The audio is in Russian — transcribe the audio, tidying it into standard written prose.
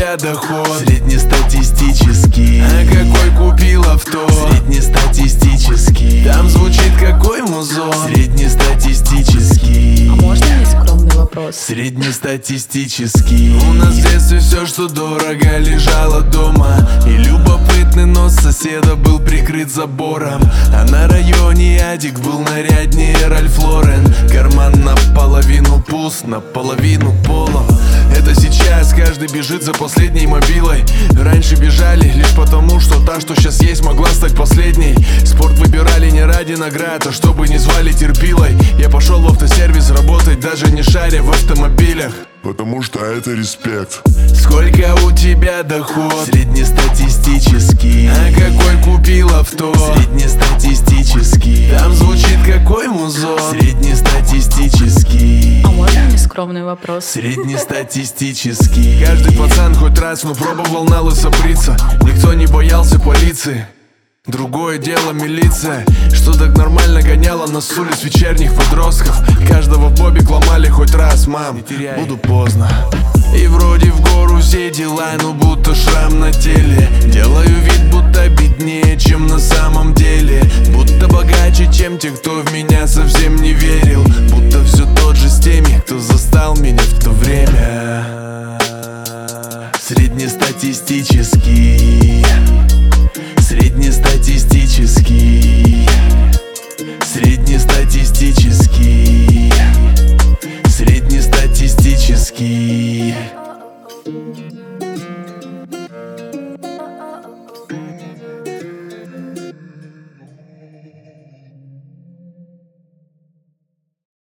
тебя доход? Среднестатистический. А какой купил авто? Среднестатистический. Там звучит какой музон? Среднестатистический. А можно нескромный вопрос? Среднестатистический. У нас в детстве все, что дорого, лежало дома. И любопытный нос соседа был прикрыт забором. А на районе Адик был наряднее Ральф Лорен. Карман наполовину пуст, наполовину полон. Это сейчас каждый бежит за последней мобилой. Раньше бежали лишь потому, что та, что сейчас есть, могла стать последней. Спорт выбирали не ради наград, а чтобы не звали терпилой. Я пошел в автосервис работать, даже не шаря в автомобилях, потому что это респект. Сколько у тебя доход? Среднестатистический. А какой купил авто? Среднестатистический. Там звучит какой музон? Среднестатистический. А можно нескромный вопрос? Среднестатистический. Каждый пацан хоть раз, но пробовал на лысо бриться. Никто не боялся полиции. Другое дело милиция, что так нормально гоняла нас с улиц вечерних подростков. Каждого в бобик ломали хоть раз, мам, буду поздно. И вроде в гору все дела, но будто шрам на теле. Делаю вид, будто беднее, чем на самом деле. Будто богаче, чем те, кто в меня совсем не верил. Будто все то